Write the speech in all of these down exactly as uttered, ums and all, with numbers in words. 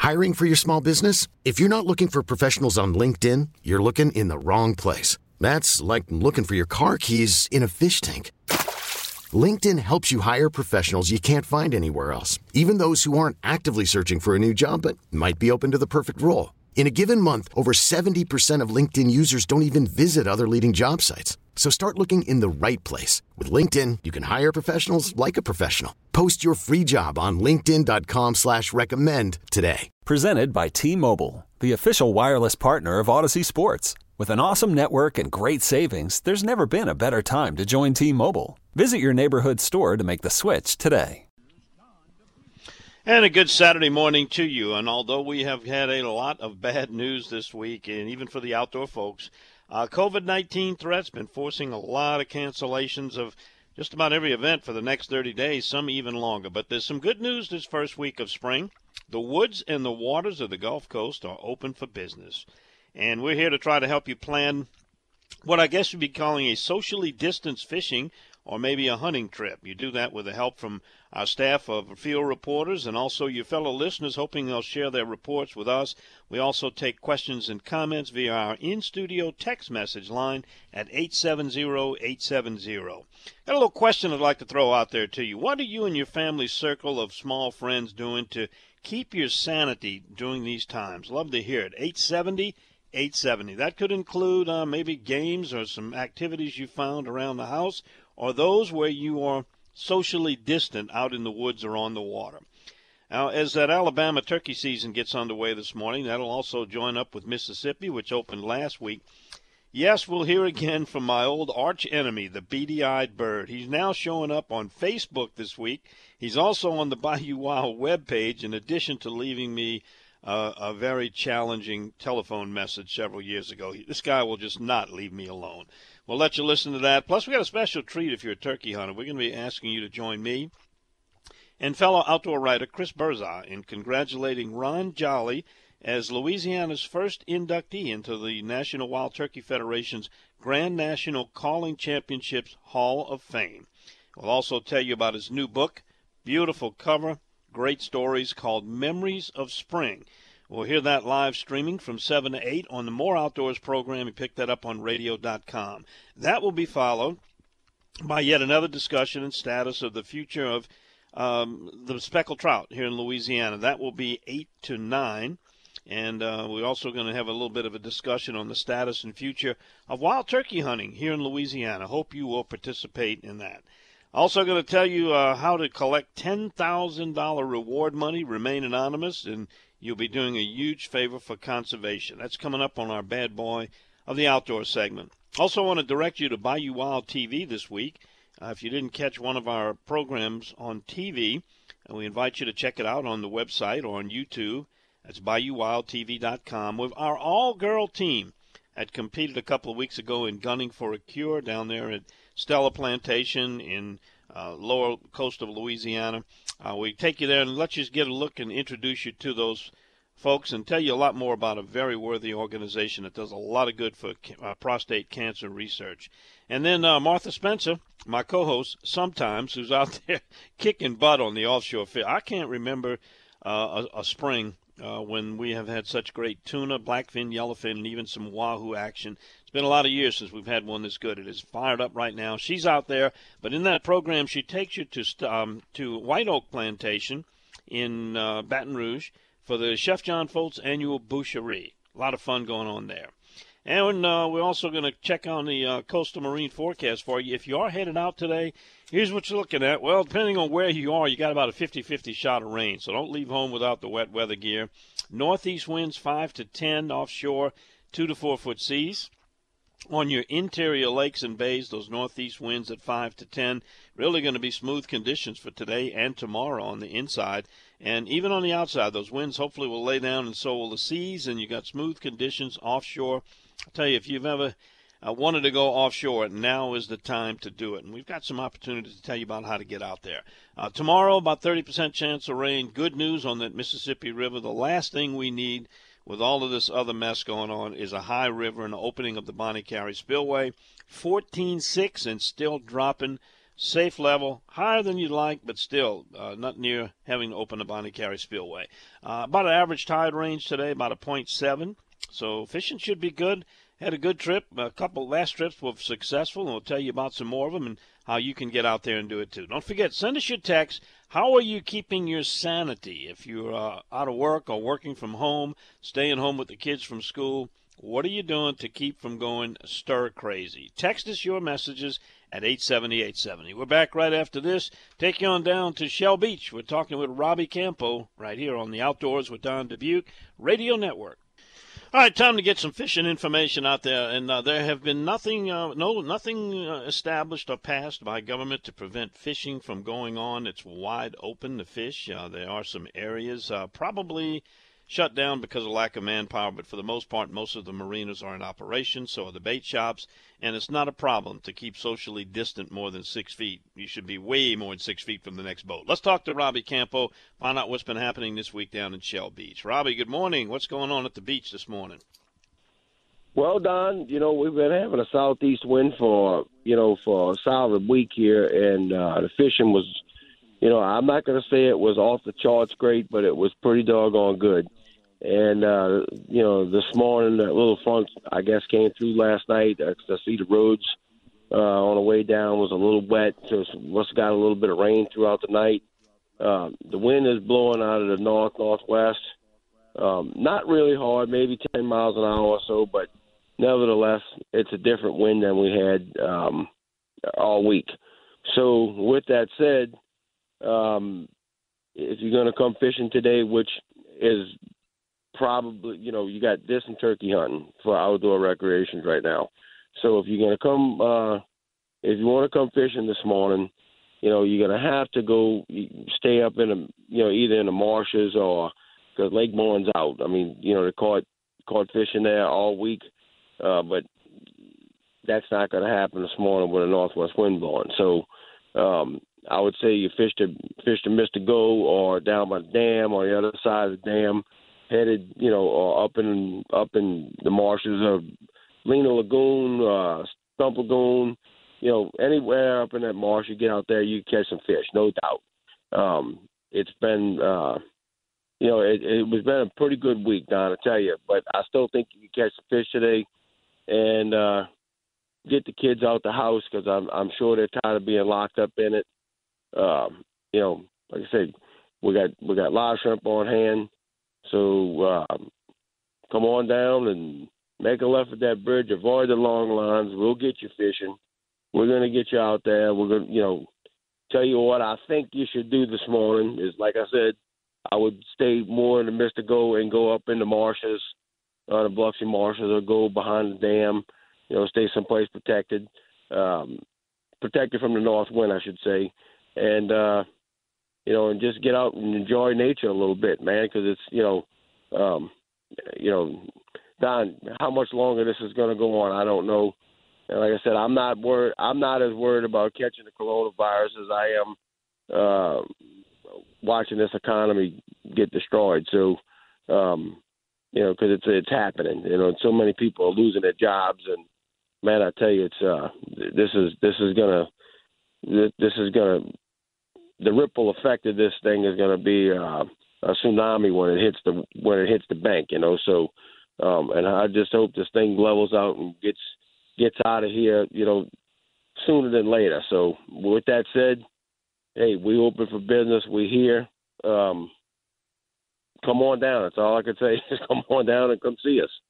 Hiring for your small business? If you're not looking for professionals on LinkedIn, you're looking in the wrong place. That's like looking for your car keys in a fish tank. LinkedIn helps you hire professionals you can't find anywhere else, even those who aren't actively searching for a new job but might be open to the perfect role. In a given month, over seventy percent of LinkedIn users don't even visit other leading job sites. So start looking in the right place. With LinkedIn, you can hire professionals like a professional. Post your free job on linkedin.com slash recommend today. Presented by T-Mobile, the official wireless partner of Odyssey Sports. With an awesome network and great savings, there's never been a better time to join T-Mobile. Visit your neighborhood store to make the switch today. And a good Saturday morning to you. And although we have had a lot of bad news this week, and even for the outdoor folks, uh, COVID nineteen threats been forcing a lot of cancellations of just about every event for the next thirty days, some even longer. But there's some good news this first week of spring. The woods and the waters of the Gulf Coast are open for business. And we're here to try to help you plan what I guess you'd be calling a socially distanced fishing or maybe a hunting trip. You do that with the help from our staff of field reporters and also your fellow listeners, hoping they'll share their reports with us. We also take questions and comments via our in-studio text message line at eight seven zero, eight seven zero. Got a little question I'd like to throw out there to you. What are you and your family's circle of small friends doing to keep your sanity during these times? Love to hear it. eight seven zero, eight seven zero. That could include uh, maybe games or some activities you found around the house, or those where you are socially distant out in the woods or on the water. Now, as that Alabama turkey season gets underway this morning, that'll also join up with Mississippi, which opened last week. Yes, we'll hear again from my old arch enemy, the beady-eyed bird. He's now showing up on Facebook this week. He's also on the Bayou Wild webpage, in addition to leaving me uh, a very challenging telephone message several years ago. This guy will just not leave me alone. We'll let you listen to that. Plus, we got a special treat if you're a turkey hunter. We're going to be asking you to join me and fellow outdoor writer Chris Berza in congratulating Ron Jolly as Louisiana's first inductee into the National Wild Turkey Federation's Grand National Calling Championships Hall of Fame. We'll also tell you about his new book, beautiful cover, great stories, called Memories of Spring. We'll hear that live streaming from seven to eight on the More Outdoors program. You pick that up on radio dot com. That will be followed by yet another discussion and status of the future of um, the speckled trout here in Louisiana. That will be eight to nine. And uh, we're also going to have a little bit of a discussion on the status and future of wild turkey hunting here in Louisiana. Hope you will participate in that. Also going to tell you uh, how to collect ten thousand dollars reward money, remain anonymous, and you'll be doing a huge favor for conservation. That's coming up on our Bad Boy of the Outdoor segment. Also want to direct you to Bayou Wild T V this week. Uh, if you didn't catch one of our programs on T V, uh, we invite you to check it out on the website or on YouTube. That's bayou wild t v dot com. With our all-girl team had competed a couple of weeks ago in Gunning for a Cure down there at Stella Plantation in uh, lower coast of Louisiana. Uh, we take you there and let you get a look and introduce you to those folks and tell you a lot more about a very worthy organization that does a lot of good for uh, prostate cancer research. And then uh, Martha Spencer, my co-host sometimes, who's out there kicking butt on the offshore field. I can't remember uh, a, a spring uh, when we have had such great tuna, blackfin, yellowfin, and even some wahoo action. It's been a lot of years since we've had one this good. It is fired up right now. She's out there, but in that program, she takes you to um, to White Oak Plantation in uh, Baton Rouge for the Chef John Foltz annual boucherie. A lot of fun going on there. And uh, we're also going to check on the uh, coastal marine forecast for you. If you are headed out today, here's what you're looking at. Well, depending on where you are, you got about a fifty-fifty shot of rain, so don't leave home without the wet weather gear. Northeast winds five to ten offshore, two to four foot seas. On your interior lakes and bays, those northeast winds at five to ten. Really going to be smooth conditions for today and tomorrow on the inside. And even on the outside, those winds hopefully will lay down, and so will the seas, and you got smooth conditions offshore. I'll tell you, if you've ever uh, wanted to go offshore, now is the time to do it. And we've got some opportunities to tell you about how to get out there. Uh, tomorrow, about thirty percent chance of rain. Good news on that Mississippi River. The last thing we need with all of this other mess going on is a high river and the opening of the Bonnie Carey Spillway. fourteen six and still dropping. safe level, higher than you'd like, but still uh, not near having to open the Bonnie Carey Spillway. Uh, about an average tide range today, about a point seven. So fishing should be good. Had a good trip. A couple last trips were successful, and we'll tell you about some more of them and how you can get out there and do it too. Don't forget, send us your text. How are you keeping your sanity if you're uh, out of work or working from home, staying home with the kids from school? What are you doing to keep from going stir crazy? Text us your messages at eight seventy, eight seventy. We're back right after this. Take you on down to Shell Beach. We're talking with Robbie Campo right here on the Outdoors with Don Dubuque Radio Network. All right, time to get some fishing information out there, and uh, there have been nothing, uh, no, nothing uh, established or passed by government to prevent fishing from going on. It's wide open to fish. Uh, there are some areas uh, probably shut down because of lack of manpower, but for the most part, most of the marinas are in operation, so are the bait shops, and it's not a problem to keep socially distant more than six feet. You should be way more than six feet from the next boat. Let's talk to Robbie Campo, find out what's been happening this week down in Shell Beach. Robbie, good morning. What's going on at the beach this morning? Well, Don, you know, we've been having a southeast wind for, you know, for a solid week here, and uh, the fishing was, you know, I'm not going to say it was off the charts great, but it was pretty doggone good. And, uh, you know, this morning, that little front, I guess, came through last night. I, I see the roads uh, on the way down was a little wet, so it must have got a little bit of rain throughout the night. Uh, the wind is blowing out of the north-northwest. Um, not really hard, maybe ten miles an hour or so, but nevertheless, it's a different wind than we had um, all week. So with that said, um, if you're going to come fishing today, which is probably, you know, you got this and turkey hunting for outdoor recreations right now. So if you're going to come, uh, if you want to come fishing this morning, you know, you're going to have to go stay up in the, you know, either in the marshes or because Lake Bourne's out. I mean, you know, they caught, caught fishing there all week, uh, but that's not going to happen this morning with a northwest wind blowing. So um, I would say you fish to, fish to Mister Go or down by the dam or the other side of the dam, headed, you know, or up in up in the marshes of Lena Lagoon, uh, Stump Lagoon, you know, anywhere up in that marsh, you get out there, you catch some fish, no doubt. Um, it's been, uh, you know, it, it was been a pretty good week, Don, I tell you. But I still think you can catch some fish today and uh, get the kids out the house because I'm I'm sure they're tired of being locked up in it. Um, you know, like I said, we got we got live shrimp on hand. So uh, come on down and make a left at that bridge. Avoid the long lines. We'll get you fishing. We're going to get you out there. We're going to, you know, tell you what I think you should do this morning is, like I said, I would stay more in the Mister Go and go up in the marshes, uh, the Biloxi marshes, or go behind the dam, you know, stay someplace protected, um, protected from the north wind, I should say. And, uh, you know, and just get out and enjoy nature a little bit, man, because it's, you know, um, you know, Don, how much longer this is going to go on, I don't know. And like I said, I'm not worried. I'm not as worried about catching the coronavirus as I am uh, watching this economy get destroyed. So, um, you know, because it's it's happening. You know, so many people are losing their jobs, and man, I tell you, it's uh, this is this is gonna this is gonna the ripple effect of this thing is gonna be uh, a tsunami when it hits the when it hits the bank. You know, so um, and I just hope this thing levels out and gets. gets out of here, you know, sooner than later. So with that said, hey, we open for business. We're here. Um, come on down. That's all I can say. Just come on down and come see us.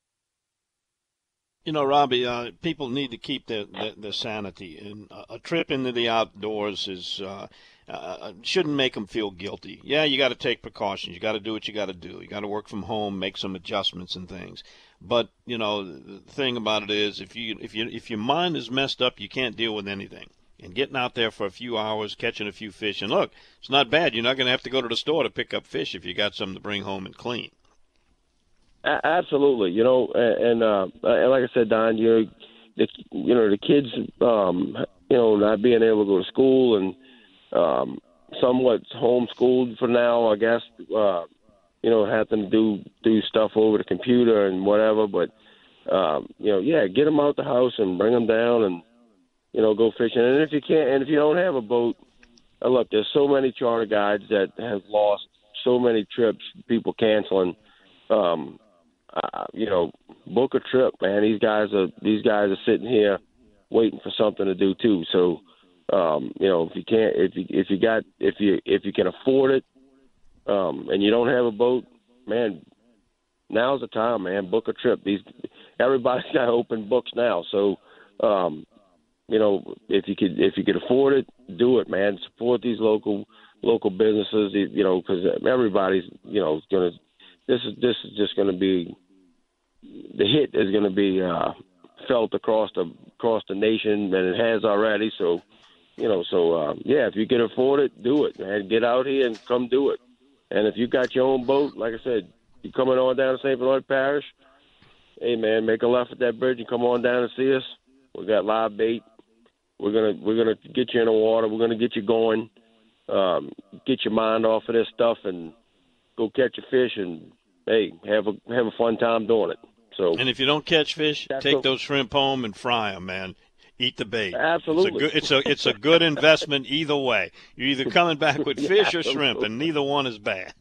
You know, Robbie, uh, people need to keep their, their, their sanity. And a trip into the outdoors is uh, uh, shouldn't make them feel guilty. Yeah, you got to take precautions. You got to do what you got to do. You got to work from home, make some adjustments and things. But, you know, the thing about it is if you if you if your mind is messed up, you can't deal with anything. And getting out there for a few hours, catching a few fish, and look, it's not bad. You're not going to have to go to the store to pick up fish if you got something to bring home and clean. A- absolutely, you know, and, uh, and like I said, Don, you know, the you know the kids, um, you know, not being able to go to school and um, somewhat homeschooled for now, I guess. Uh, you know, having to do do stuff over the computer and whatever. But, um, you know, yeah, get them out the house and bring them down and, you know, go fishing. And if you can't, and if you don't have a boat, uh, look, there's so many charter guides that have lost so many trips, people canceling. Um, uh, you know, book a trip, man. These guys are these guys are sitting here waiting for something to do too. So, um, you know, if you can't, if you if you got if you if you can afford it, um, and you don't have a boat, man, now's the time, man. Book a trip. These everybody's got open books now, so. Um, You know, if you could, if you could afford it, do it, man. Support these local local businesses. You know, because everybody's, you know, going to. This is this is just going to be. The hit is going to be uh, felt across the across the nation, and it has already. So, you know, so uh, yeah, if you can afford it, do it, man. Get out here and come do it. And if you got your own boat, like I said, you coming on down to Saint Bernard Parish. Hey, man, make a left at that bridge and come on down and see us. We got live bait. We're gonna we're gonna get you in the water. We're gonna get you going, um, get your mind off of this stuff, and go catch a fish. And hey, have a have a fun time doing it. So, and if you don't catch fish, take what, those shrimp home and fry them, man. Eat the bait. Absolutely, it's a good, it's a it's a good investment either way. You're either coming back with fish or shrimp, and neither one is bad.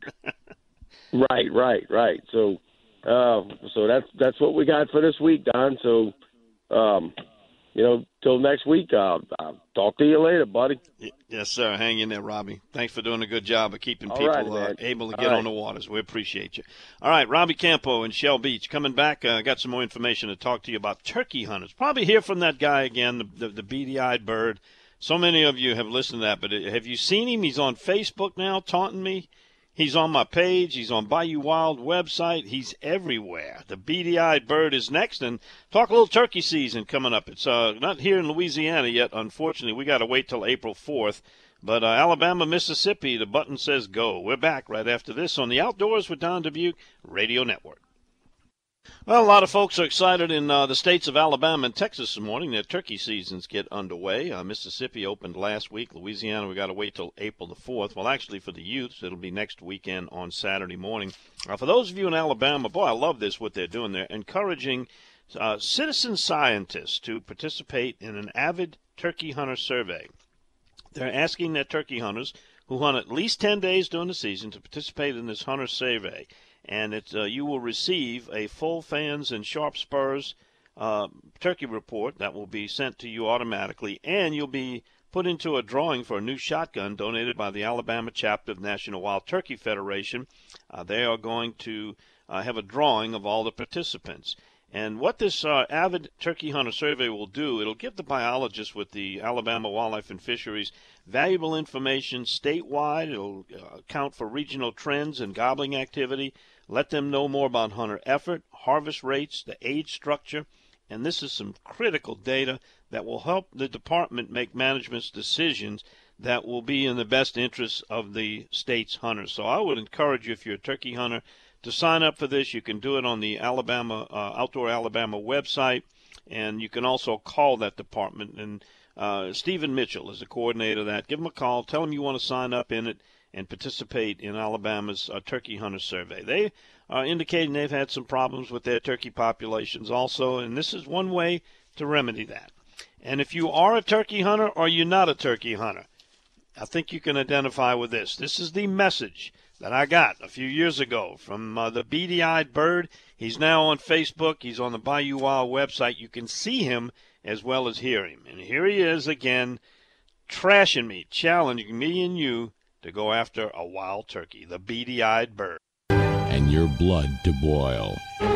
right, right, right. So, uh, so that's that's what we got for this week, Don. So. Um, You know, till next week, uh, I'll talk to you later, buddy. Yes, sir. Hang in there, Robbie. Thanks for doing a good job of keeping All people right, uh, able to get right. on the waters. We appreciate you. All right, Robbie Campo in Shell Beach. Coming back, I uh, got some more information to talk to you about turkey hunters. Probably hear from that guy again, the, the, the beady-eyed bird. So many of you have listened to that, but have you seen him? He's on Facebook now taunting me. He's on my page. He's on Bayou Wild website. He's everywhere. The beady-eyed bird is next. And talk a little turkey season coming up. It's uh, not here in Louisiana yet, unfortunately. We got to wait till April fourth. But uh, Alabama, Mississippi, the button says go. We're back right after this on the Outdoors with Don Dubuque Radio Network. Well, a lot of folks are excited in uh, the states of Alabama and Texas this morning. Their turkey seasons get underway. Uh, Mississippi opened last week. Louisiana, we got to wait till April the fourth. Well, actually, for the youths, it'll be next weekend on Saturday morning. Uh, for those of you in Alabama, boy, I love this, what they're doing. They're encouraging uh, citizen scientists to participate in an avid turkey hunter survey. They're asking their turkey hunters who hunt at least ten days during the season to participate in this hunter survey. And it's, uh, you will receive a full fans and sharp spurs uh, turkey report that will be sent to you automatically, and you'll be put into a drawing for a new shotgun donated by the Alabama chapter of National Wild Turkey Federation. Uh, they are going to uh, have a drawing of all the participants. And what this uh, avid turkey hunter survey will do, it'll give the biologists with the Alabama Wildlife and Fisheries valuable information statewide. It'll uh, account for regional trends and gobbling activity, let them know more about hunter effort, harvest rates, the age structure, and this is some critical data that will help the department make management's decisions that will be in the best interest of the state's hunters. So I would encourage you, if you're a turkey hunter, to sign up for this. You can do it on the Alabama uh, Outdoor Alabama website, and you can also call that department. And uh, Stephen Mitchell is the coordinator of that. Give him a call. Tell him you want to sign up in it and participate in Alabama's uh, turkey hunter survey. They are indicating they've had some problems with their turkey populations also, and this is one way to remedy that. And if you are a turkey hunter or you're not a turkey hunter, I think you can identify with this. This is the message that I got a few years ago from uh, the beady-eyed bird. He's now on Facebook. He's on the Bayou Wild website. You can see him as well as hear him. And here he is again, trashing me, challenging me and you to go after a wild turkey, the beady-eyed bird. And your blood to boil.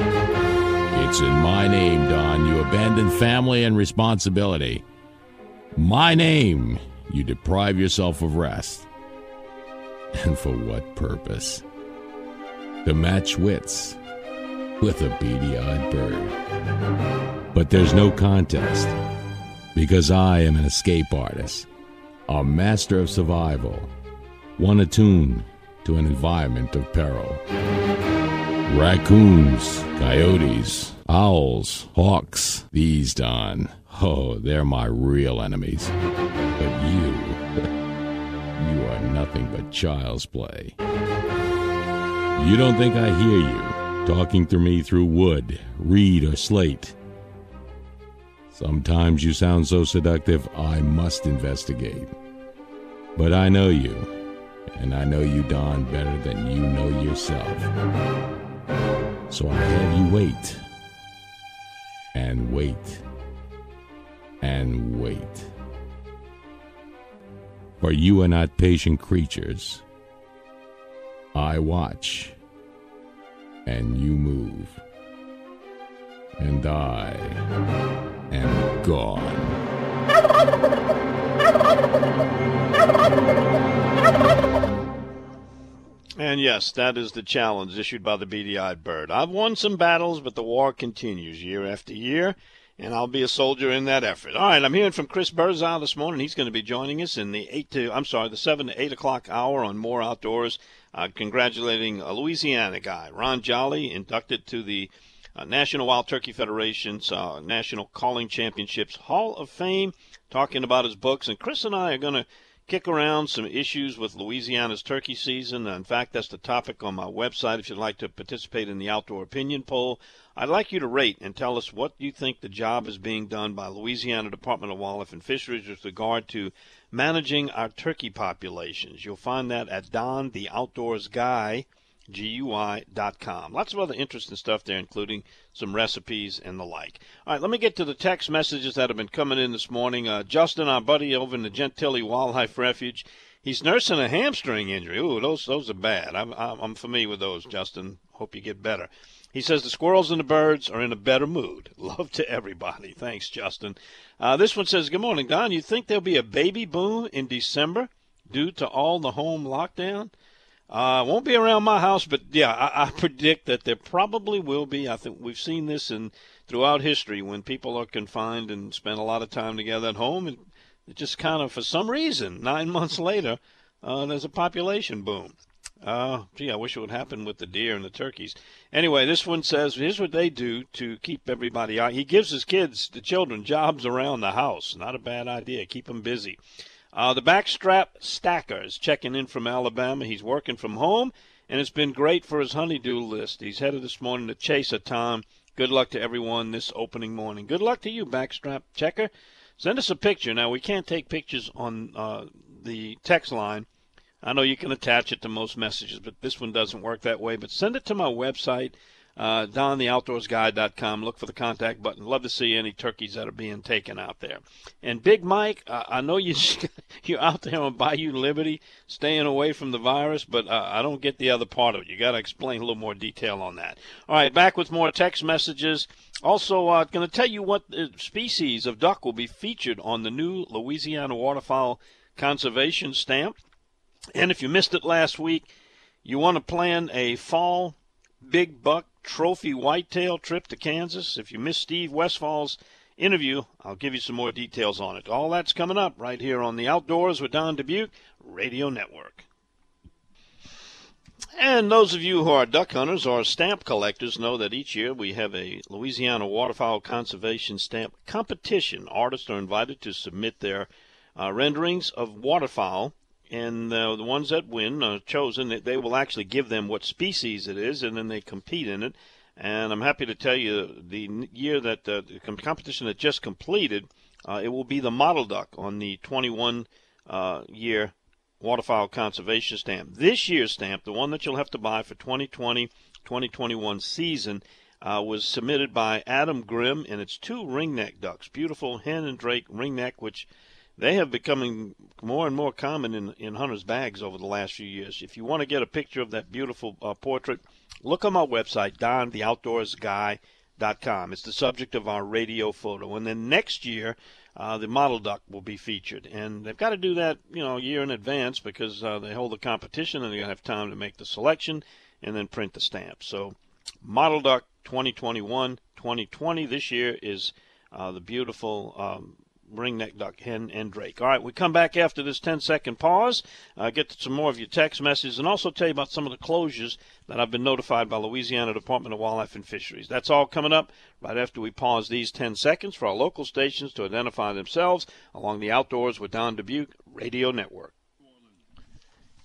It's in my name, Don. You abandon family and responsibility. My name, you deprive yourself of rest. And for what purpose? To match wits with a beady-eyed bird. But there's no contest, because I am an escape artist, a master of survival, one attuned to an environment of peril. Raccoons, coyotes, owls, hawks, these, Don, oh, they're my real enemies. But you, you are nothing but child's play. You don't think I hear you talking to me through wood, reed, or slate. Sometimes you sound so seductive, I must investigate. But I know you, and I know you, Don, better than you know yourself. So I have you wait, and wait, and wait. For you are not patient creatures. I watch, and you move, and I am gone. And yes, that is the challenge issued by the beady-eyed bird. I've won some battles, but the war continues year after year, and I'll be a soldier in that effort. All right, I'm hearing from Chris Birdsall this morning. He's going to be joining us in the eight to I'm sorry, the seven to eight o'clock hour on More Outdoors. Uh, congratulating a Louisiana guy, Ron Jolly, inducted to the uh, National Wild Turkey Federation's uh, National Calling Championships Hall of Fame, talking about his books. And Chris and I are going to kick around some issues with Louisiana's turkey season. In fact, that's the topic on my website if you'd like to participate in the Outdoor Opinion Poll. I'd like you to rate and tell us what you think the job is being done by Louisiana Department of Wildlife and Fisheries with regard to managing our turkey populations. You'll find that at Don the Outdoors Guy, G U I dot com. Lots of other interesting stuff there, including some recipes and the like. All right, let me get to the text messages that have been coming in this morning. Uh, Justin, our buddy over in the Gentilly Wildlife Refuge, he's nursing a hamstring injury. Ooh, those those are bad. I'm, I'm familiar with those, Justin. Hope you get better. He says the squirrels and the birds are in a better mood. Love to everybody. Thanks, Justin. Uh, this one says, good morning, Don. You think there'll be a baby boom in December due to all the home lockdown? Uh, won't be around my house, but yeah, I, I predict that there probably will be. I think we've seen this in throughout history when people are confined and spend a lot of time together at home, and it just kind of, for some reason, nine months later, uh, there's a population boom. Uh, gee, I wish it would happen with the deer and the turkeys. Anyway, this one says, here's what they do to keep everybody out. He gives his kids, the children, jobs around the house. Not a bad idea. Keep them busy. Uh, the backstrap stacker is checking in from Alabama. He's working from home, and it's been great for his honeydew list. He's headed this morning to chase a tom. Good luck to everyone this opening morning. Good luck to you, backstrap checker. Send us a picture. Now, we can't take pictures on uh, the text line. I know you can attach it to most messages, but this one doesn't work that way. But send it to my website, uh, Don the Outdoors Guy dot com. Look for the contact button. Love to see any turkeys that are being taken out there. And Big Mike, uh, I know you, you're out there on Bayou Liberty, staying away from the virus, but uh, I don't get the other part of it. You got to explain a little more detail on that. All right, back with more text messages. Also, I'm uh, going to tell you what species of duck will be featured on the new Louisiana Waterfowl Conservation Stamp. And if you missed it last week, you want to plan a fall big buck trophy whitetail trip to Kansas. If you missed Steve Westfall's interview, I'll give you some more details on it. All that's coming up right here on the Outdoors with Don Dubuque Radio Network. And those of you who are duck hunters or stamp collectors know that each year we have a Louisiana Waterfowl Conservation Stamp competition. Artists are invited to submit their uh, renderings of waterfowl. And uh, the ones that win are chosen. They will actually give them what species it is, and then they compete in it. And I'm happy to tell you the year that uh, the competition that just completed, uh, it will be the model duck on the twenty-one uh, year Waterfowl Conservation Stamp. This year's stamp, the one that you'll have to buy for twenty twenty twenty twenty-one season, uh, was submitted by Adam Grimm, and it's two ringneck ducks, beautiful hen and drake ringneck, which they have becoming more and more common in, in hunters' bags over the last few years. If you want to get a picture of that beautiful uh, portrait, look on my website, Don the Outdoors Guy dot com. It's the subject of our radio photo. And then next year, uh, the model duck will be featured. And they've got to do that, you know, a year in advance because uh, they hold the competition and they're going to have time to make the selection and then print the stamp. So model duck twenty twenty-one twenty twenty this year is uh, the beautiful um, ringneck duck, hen, and drake. All right, we come back after this ten-second pause, uh, get to some more of your text messages, and also tell you about some of the closures that I've been notified by Louisiana Department of Wildlife and Fisheries. That's all coming up right after we pause these ten seconds for our local stations to identify themselves along the Outdoors with Don Dubuque Radio Network.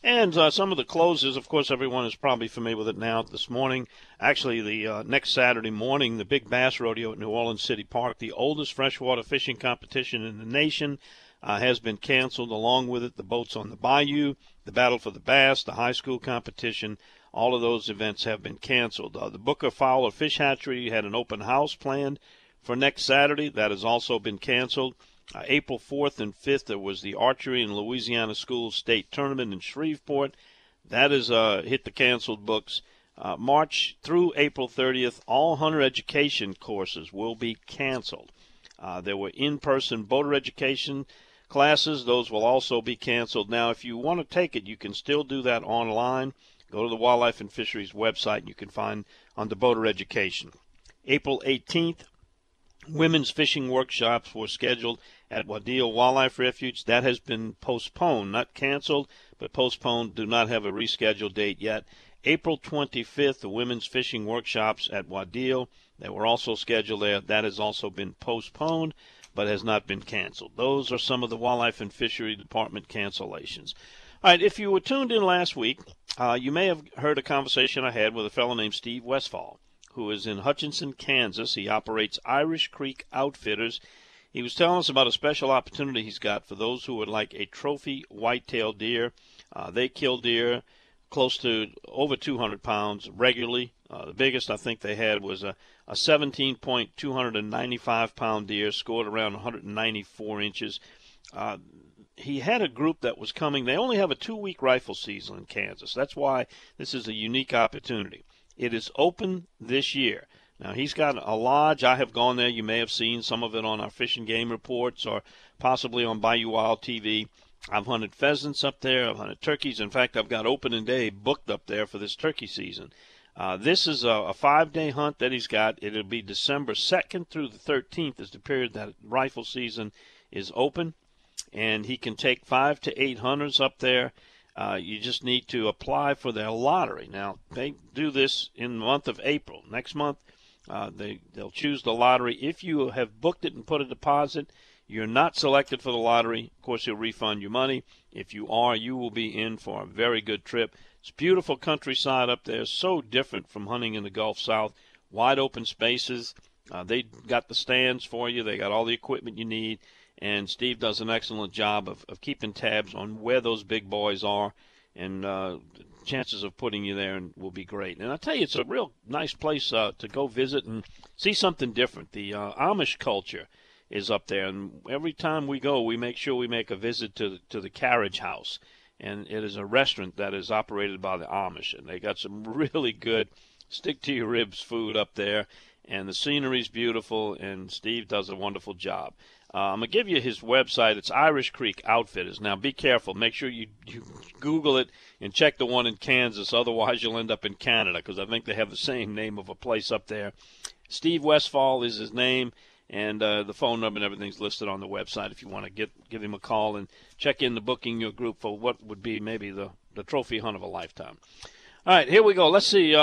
And uh, some of the closes, of course, everyone is probably familiar with it now. This morning, actually, the uh, next Saturday morning, the Big Bass Rodeo at New Orleans City Park, the oldest freshwater fishing competition in the nation, uh, has been canceled. Along with it, the boats on the bayou, the Battle for the Bass, the high school competition, all of those events have been canceled. Uh, the Booker Fowler Fish Hatchery had an open house planned for next Saturday. That has also been canceled. Uh, April fourth and fifth, there was the Archery and Louisiana Schools State Tournament in Shreveport. That has uh, hit the canceled books. Uh, March through April thirtieth, all hunter education courses will be canceled. Uh, there were in-person boater education classes. Those will also be canceled. Now, if you want to take it, you can still do that online. Go to the Wildlife and Fisheries website, and you can find on the boater education. April eighteenth, women's fishing workshops were scheduled at Waddill Wildlife Refuge. That has been postponed, not canceled, but postponed. Do not have a rescheduled date yet. April twenty-fifth, the women's fishing workshops at Waddill. They were also scheduled there. That has also been postponed, but has not been canceled. Those are some of the Wildlife and Fishery Department cancellations. All right, if you were tuned in last week, uh, you may have heard a conversation I had with a fellow named Steve Westfall, who is in Hutchinson, Kansas. He operates Irish Creek Outfitters. He was telling us about a special opportunity he's got for those who would like a trophy whitetail deer. Uh, they kill deer close to over two hundred pounds regularly. Uh, the biggest I think they had was a, a seventeen point two ninety-five pound deer, scored around one hundred ninety-four inches. Uh, he had a group that was coming. They only have a two-week rifle season in Kansas. That's why this is a unique opportunity. It is open this year. Now, he's got a lodge. I have gone there. You may have seen some of it on our Fish and Game reports or possibly on Bayou Wild T V. I've hunted pheasants up there. I've hunted turkeys. In fact, I've got opening day booked up there for this turkey season. Uh, this is a, a five-day hunt that he's got. It'll be December second through the thirteenth is the period that rifle season is open. And he can take five to eight hunters up there. Uh, you just need to apply for their lottery. Now, they do this in the month of April. Next month, uh, they, they'll choose the lottery. If you have booked it and put a deposit, you're not selected for the lottery. Of course, he'll refund your money. If you are, you will be in for a very good trip. It's beautiful countryside up there, so different from hunting in the Gulf South. Wide open spaces. Uh, they got the stands for you. They got all the equipment you need. And Steve does an excellent job of, of keeping tabs on where those big boys are, and uh, chances of putting you there will be great. And I tell you, it's a real nice place uh, to go visit and see something different. The uh, Amish culture is up there, and every time we go, we make sure we make a visit to to the Carriage House, and it is a restaurant that is operated by the Amish, and they got some really good stick-to-your-ribs food up there, and the scenery's beautiful, and Steve does a wonderful job. Uh, I'm going to give you his website. It's Irish Creek Outfitters. Now, be careful. Make sure you, you Google it and check the one in Kansas. Otherwise, you'll end up in Canada, because I think they have the same name of a place up there. Steve Westfall is his name, and uh, the phone number and everything's listed on the website if you want to get give him a call and check in the booking your group for what would be maybe the, the trophy hunt of a lifetime. All right, here we go. Let's see.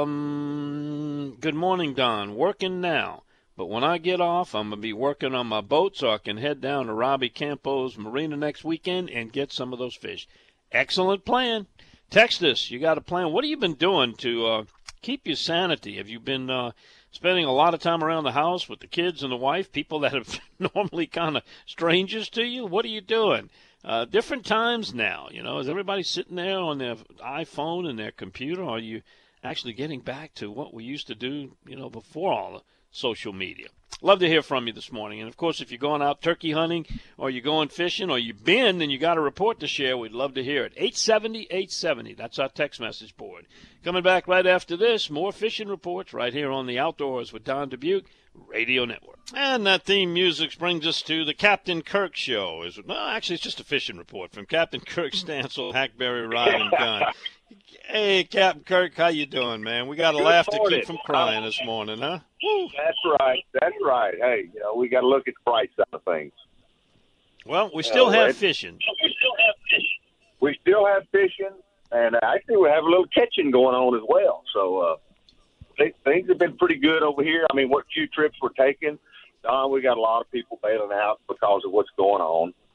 Um, good morning, Don. Working now. But when I get off, I'm going to be working on my boat so I can head down to Robbie Campo's marina next weekend and get some of those fish. Excellent plan. Text us. You got a plan. What have you been doing to uh, keep your sanity? Have you been uh, spending a lot of time around the house with the kids and the wife, people that are normally kind of strangers to you? What are you doing? Uh, different times now, you know. Is everybody sitting there on their iPhone and their computer? Or are you actually getting back to what we used to do, you know, before all the social media? Love to hear from you this morning. And, of course, if you're going out turkey hunting or you're going fishing or you've been and you got a report to share, we'd love to hear it. eight seventy, eight seventy. That's our text message board. Coming back right after this, more fishing reports right here on the Outdoors with Don Dubuque Radio Network. And that theme music brings us to the Captain Kirk Show. Is well, actually, it's just a fishing report from Captain Kirk Stansel, Hackberry Rod and Gun. Hey, Captain Kirk, how you doing, man? We got a Good laugh morning. to keep from crying this morning, huh? Woo. That's right. That's right. Hey, you know, we got to look at the bright side of things. Well, we still Uh, have it- fishing. We still have fishing. We still have fishing, and actually we have a little catching going on as well. So uh, th- things have been pretty good over here. I mean, what few trips we're taking, Don, we got a lot of people bailing out because of what's going on.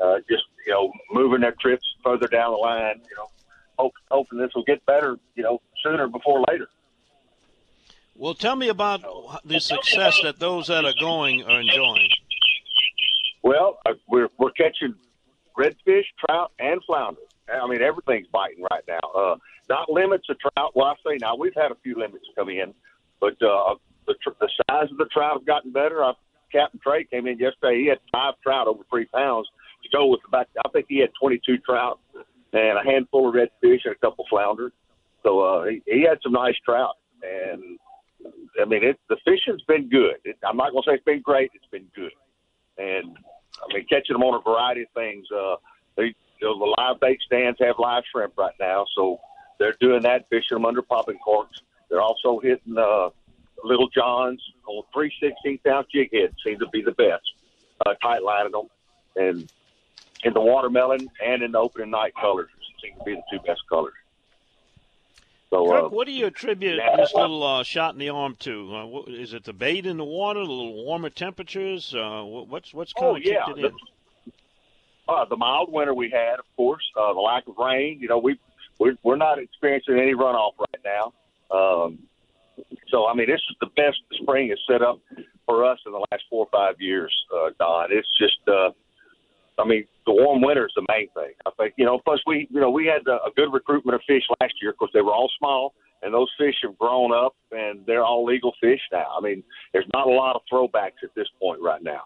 uh, just, you know, moving their trips further down the line, you know, hope, hoping this will get better, you know, sooner before later. Well, tell me about the success that those that are going are enjoying. Well, uh, we're we're catching redfish, trout, and flounder. I mean, everything's biting right now. Uh, not limits of trout. Well, I say now we've had a few limits come in, but uh, the tr- the size of the trout have gotten better. I, Captain Trey came in yesterday. He had five trout over three pounds to go with about. I think he had twenty-two trout and a handful of redfish and a couple flounder. So uh, he, he had some nice trout, and I mean, it, the fishing's been good. It, I'm not going to say it's been great. It's been good. And, I mean, catching them on a variety of things. Uh, they, you know, the live bait stands have live shrimp right now, so they're doing that, fishing them under popping corks. They're also hitting uh, Little Johns on three sixteenth-ounce jig heads, seem to be the best, uh, tight lining them. And in the watermelon and in the opening night colors seem to be the two best colors. So, Kirk, uh, what do you attribute yeah. this little uh, shot in the arm to? Uh, what, is it the bait in the water, a little warmer temperatures? Uh, what's what's kind Oh, of yeah. kicked it in? The, uh, the mild winter we had, of course, uh, the lack of rain. You know, we we're, we're not experiencing any runoff right now. Um, so, I mean, this is the best the spring has set up for us in the last four or five years, uh, Don. It's just, uh, I mean, the warm winter is the main thing. I think, you know, plus we, you know, we had a, a good recruitment of fish last year because they were all small, and those fish have grown up, and they're all legal fish now. I mean, there's not a lot of throwbacks at this point right now.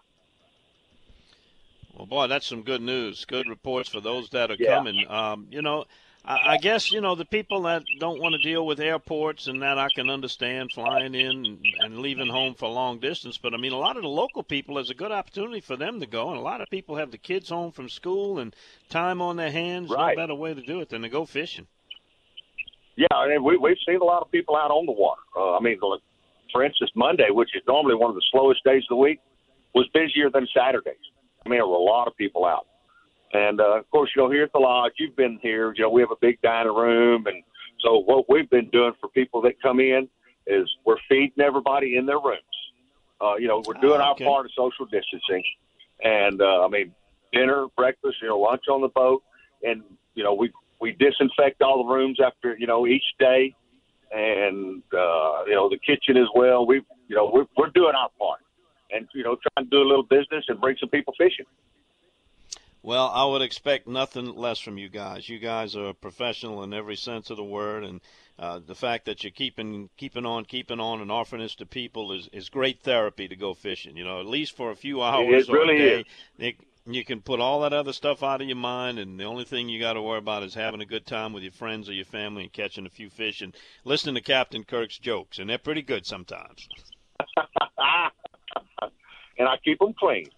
Well, boy, that's some good news. Good reports for those that are Yeah. coming. Um, you know, I, I guess, you know, the people that don't want to deal with airports and that I can understand flying in and, and leaving home for long distance. But, I mean, a lot of the local people, there's a good opportunity for them to go. And a lot of people have the kids home from school and time on their hands. Right. No better way to do it than to go fishing. Yeah, and we, we've seen a lot of people out on the water. Uh, I mean, for instance, Monday, which is normally one of the slowest days of the week, was busier than Saturdays. I mean, there were a lot of people out. And, uh, of course, you know, here at the lodge, you've been here, you know, we have a big dining room. And so what we've been doing for people that come in is we're feeding everybody in their rooms. Uh, you know, we're doing Ah, okay. our part of social distancing. And, uh, I mean, dinner, breakfast, you know, lunch on the boat. And, you know, we, we disinfect all the rooms after, you know, each day. And, uh, you know, the kitchen as well. We, you know, we're, we're doing our part. And, you know, trying to do a little business and bring some people fishing. Well, I would expect nothing less from you guys. You guys are professional in every sense of the word, and uh, the fact that you're keeping keeping on, keeping on, and offering this to people is, is great therapy to go fishing. You know, at least for a few hours It or really a day, is. It, you can put all that other stuff out of your mind, and the only thing you got to worry about is having a good time with your friends or your family and catching a few fish and listening to Captain Kirk's jokes, and they're pretty good sometimes. And I keep them clean.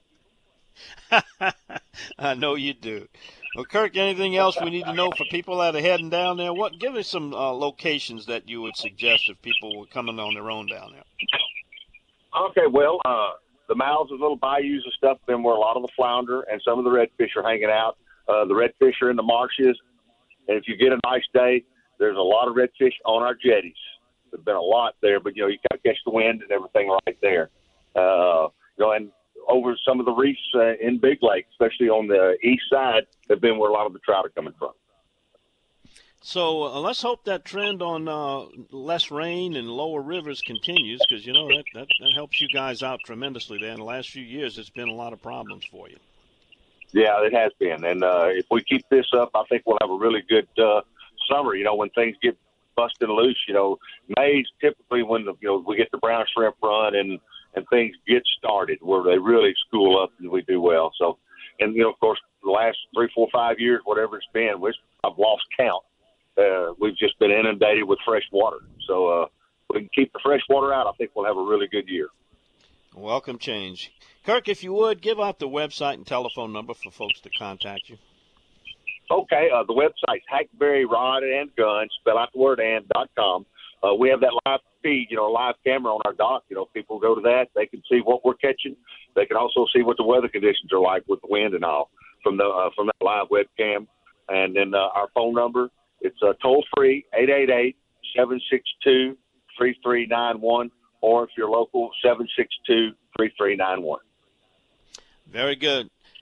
I know you do. Well, Kirk, anything else we need to know for people that are heading down there? What? Give us some uh, locations that you would suggest if people were coming on their own down there. Okay, well, uh, the mouths of little bayous and stuff, then where a lot of the flounder and some of the redfish are hanging out. Uh, the redfish are in the marshes. And if you get a nice day, there's a lot of redfish on our jetties. There's been a lot there, but, you know, you got to catch the wind and everything right there. Uh, you know, and over some of the reefs uh, in Big Lake, especially on the east side, have been where a lot of the trout are coming from. So uh, let's hope that trend on uh, less rain and lower rivers continues, because, you know, that, that, that helps you guys out tremendously there. In the last few years, it's been a lot of problems for you. Yeah, it has been. And uh, if we keep this up, I think we'll have a really good uh, summer, you know, when things get busted loose. You know, May's typically when, the, you know, we get the brown shrimp run and, and things get started where they really school up and we do well. So, and, you know, of course, the last three, four, five years, whatever it's been, which I've lost count. Uh, we've just been inundated with fresh water. So uh, we can keep the fresh water out. I think we'll have a really good year. Welcome change. Kirk, if you would, give out the website and telephone number for folks to contact you. Okay, uh, the website's Hackberry Rod and Gun, spell out the word and, dot com. Uh, we have that live feed, you know, live camera on our dock. You know, people go to that. They can see what we're catching. They can also see what the weather conditions are like with the wind and all from the uh, from that live webcam. And then uh, our phone number, it's uh, toll-free, eight eight eight, seven six two, three three nine one, or if you're local, seven six two, three three nine one. Very good.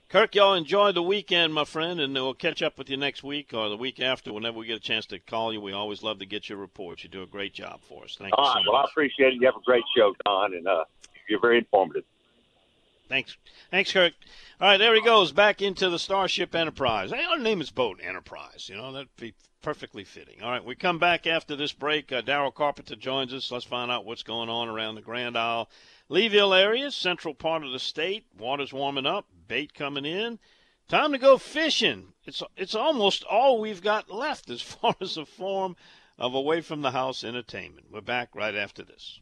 Kirk, y'all enjoy the weekend, my friend, and we'll catch up with you next week or the week after whenever we get a chance to call you. We always love to get your reports. You do a great job for us. Thank All you so right, much. well, I appreciate it. You have a great show, Don, and uh, you're very informative. Thanks. Thanks, Kirk. All right, there he goes, back into the Starship Enterprise. Hey, I'll name his boat Enterprise. You know, that'd be perfectly fitting. All right, we come back after this break. Uh, Daryl Carpenter joins us. Let's find out what's going on around the Grand Isle, Leeville area, central part of the state. Water's warming up, bait coming in. Time to go fishing. It's it's almost all we've got left as far as a form of away-from-the-house entertainment. We're back right after this.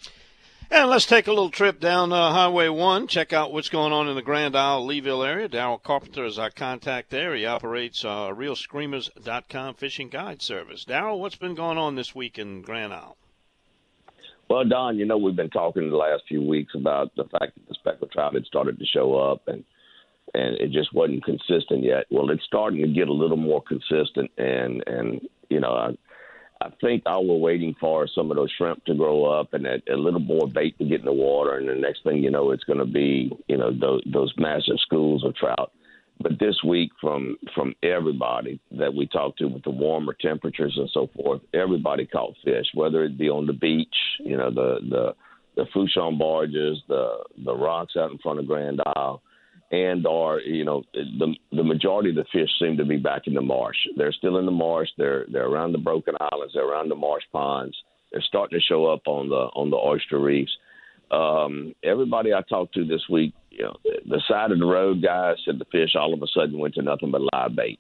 And let's take a little trip down uh, Highway one, check out what's going on in the Grand Isle, Leeville area. Daryl Carpenter is our contact there. He operates uh, real screamers dot com fishing guide service. Daryl, what's been going on this week in Grand Isle? Well, Don, you know, we've been talking the last few weeks about the fact that the speckled trout had started to show up, and and it just wasn't consistent yet. Well, it's starting to get a little more consistent, and, and you know, I, I think all we're waiting for is some of those shrimp to grow up and a, a little more bait to get in the water, and the next thing you know, it's going to be, you know, those, those massive schools of trout. But this week, from from everybody that we talked to with the warmer temperatures and so forth, everybody caught fish, whether it be on the beach, you know, the the, the Fouchon barges, the the rocks out in front of Grand Isle, and or, you know, the the majority of the fish seem to be back in the marsh. They're still in the marsh. They're they're around the broken islands. They're around the marsh ponds. They're starting to show up on the on the oyster reefs. Um, everybody I talked to this week, you know, the side of the road guys said the fish all of a sudden went to nothing but live bait.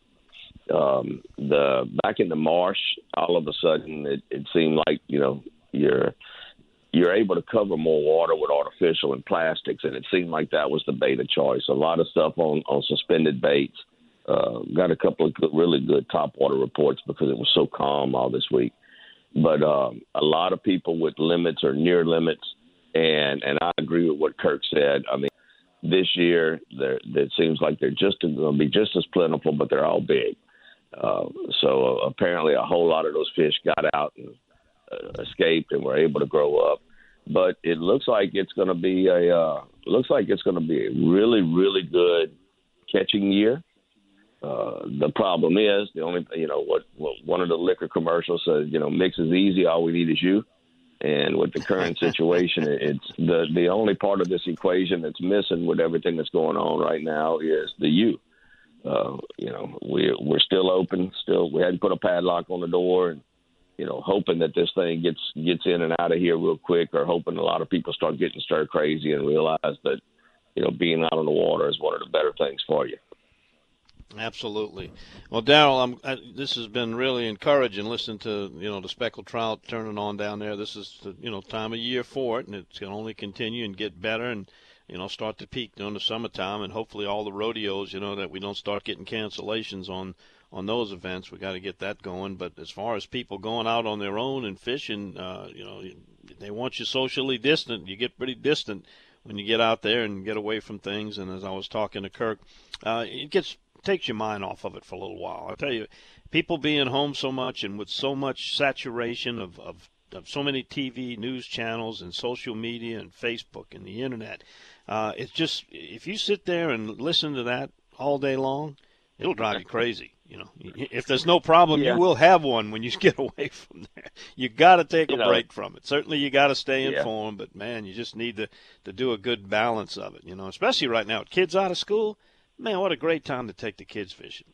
Um, the back in the marsh, all of a sudden it, it seemed like, you know, you're you're able to cover more water with artificial and plastics, and it seemed like that was the bait of choice. A lot of stuff on, on suspended baits. Uh, got a couple of good, really good topwater reports because it was so calm all this week. But um, a lot of people with limits or near limits, and, and I agree with what Kirk said. I mean, this year, it seems like they're just going to be just as plentiful, but they're all big. Uh, so uh, apparently a whole lot of those fish got out and uh, escaped and were able to grow up. But it looks like it's going to be a uh, looks like it's going to be a really, really good catching year. Uh, the problem is the only you know what, what one of the liquor commercials says, you know, mix is easy, all we need is you. And with the current situation, it's the the only part of this equation that's missing with everything that's going on right now is the you. Uh, you know, we we're still open, still we hadn't put a padlock on the door, and you know, hoping that this thing gets gets in and out of here real quick, or hoping a lot of people start getting stir crazy and realize that, you know, being out on the water is one of the better things for you. Absolutely. Well, Daryl, I'm, I, this has been really encouraging listening to, you know, the speckled trout turning on down there. This is the, you know, time of year for it, and it's going to only continue and get better and, you know, start to peak during the summertime, and hopefully all the rodeos, you know, that we don't start getting cancellations on, on those events. We got to get that going. But as far as people going out on their own and fishing, uh, you know, they want you socially distant. You get pretty distant when you get out there and get away from things. And as I was talking to Kirk, uh, it gets takes your mind off of it for a little while. I tell you, people being home so much and with so much saturation of, of, of so many T V news channels and social media and Facebook and the internet, uh, it's just, if you sit there and listen to that all day long, it'll drive you crazy. You know, if there's no problem, yeah. you will have one when you get away from there. You got to take you a know, break from it. Certainly, you got to stay informed, yeah. but man, you just need to to do a good balance of it. You know, especially right now, with kids out of school. Man, what a great time to take the kids fishing.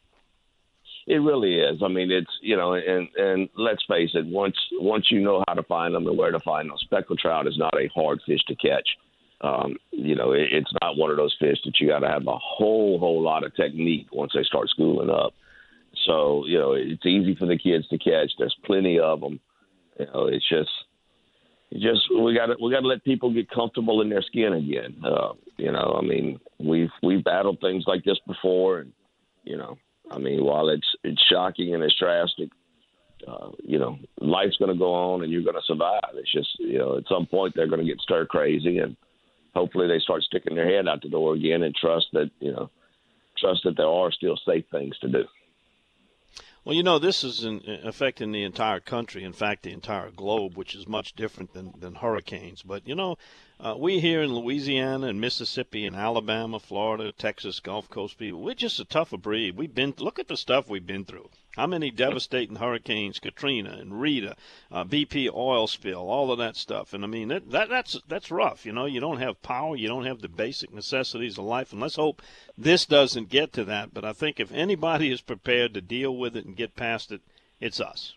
It really is. I mean, it's, you know, and, and let's face it, once once you know how to find them and where to find them, speckled trout is not a hard fish to catch. Um, you know, it, it's not one of those fish that you got to have a whole, whole lot of technique once they start schooling up. So, you know, it's easy for the kids to catch. There's plenty of them. You know, it's just, just we got to we got to let people get comfortable in their skin again. Uh, you know, I mean, we've we've battled things like this before, and you know, I mean, while it's it's shocking and it's drastic, uh, you know, life's going to go on and you're going to survive. It's just, you know, at some point they're going to get stir crazy, and hopefully they start sticking their head out the door again and trust that, you know, trust that there are still safe things to do. Well, you know, this is in, affecting the entire country, in fact, the entire globe, which is much different than, than hurricanes. But, you know, uh, we here in Louisiana and Mississippi and Alabama, Florida, Texas, Gulf Coast people, we're just a tougher breed. We've been, look at the stuff we've been through. How many devastating hurricanes, Katrina and Rita, uh, B P oil spill, all of that stuff. And, I mean, that, that that's that's rough. You know, you don't have power. You don't have the basic necessities of life. And let's hope this doesn't get to that. But I think if anybody is prepared to deal with it and get past it, it's us.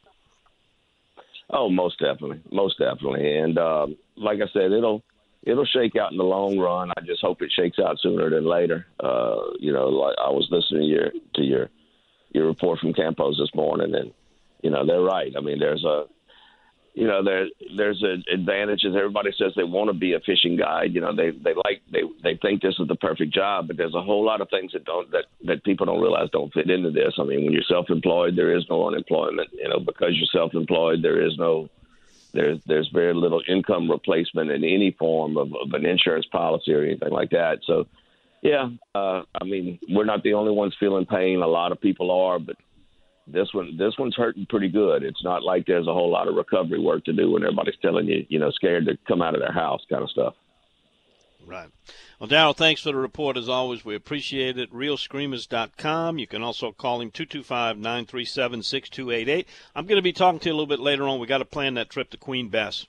Oh, most definitely. Most definitely. And um, like I said, it'll it'll shake out in the long run. I just hope it shakes out sooner than later. Uh, you know, like I was listening to your to your your report from Campos this morning, and you know they're right. I mean, there's a you know there there's an advantages. Everybody says they want to be a fishing guide. You know, they they like they they think this is the perfect job, but there's a whole lot of things that don't that that people don't realize don't fit into this. I mean, when you're self-employed, there is no unemployment. You know, because you're self-employed, there is no there's there's very little income replacement in any form of, of an insurance policy or anything like that. So. Yeah, uh, I mean, we're not the only ones feeling pain. A lot of people are, but this one, this one's hurting pretty good. It's not like there's a whole lot of recovery work to do when everybody's telling you, you know, scared to come out of their house kind of stuff. Right. Well, Daryl, thanks for the report as always. We appreciate it. real screamers dot com. You can also call him two two five, nine three seven, six two eight eight. I'm going to be talking to you a little bit later on. We got to plan that trip to Queen Bess.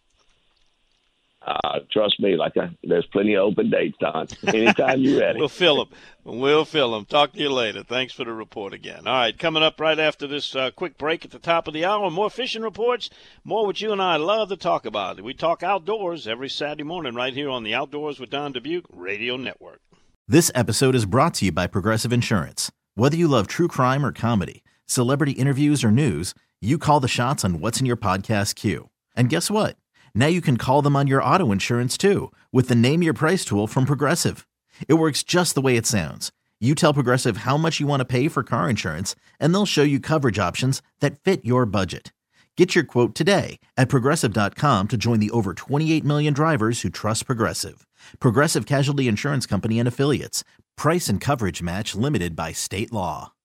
Uh, trust me, like I, there's plenty of open dates, Don. Anytime you're ready. We'll fill them. We'll fill them. Talk to you later. Thanks for the report again. All right, coming up right after this uh, quick break at the top of the hour, more fishing reports, more what you and I love to talk about. We talk outdoors every Saturday morning right here on the Outdoors with Don Dubuque Radio Network. This episode is brought to you by Progressive Insurance. Whether you love true crime or comedy, celebrity interviews or news, you call the shots on what's in your podcast queue. And guess what? Now you can call them on your auto insurance, too, with the Name Your Price tool from Progressive. It works just the way it sounds. You tell Progressive how much you want to pay for car insurance, and they'll show you coverage options that fit your budget. Get your quote today at Progressive dot com to join the over twenty-eight million drivers who trust Progressive. Progressive Casualty Insurance Company and Affiliates. Price and coverage match limited by state law.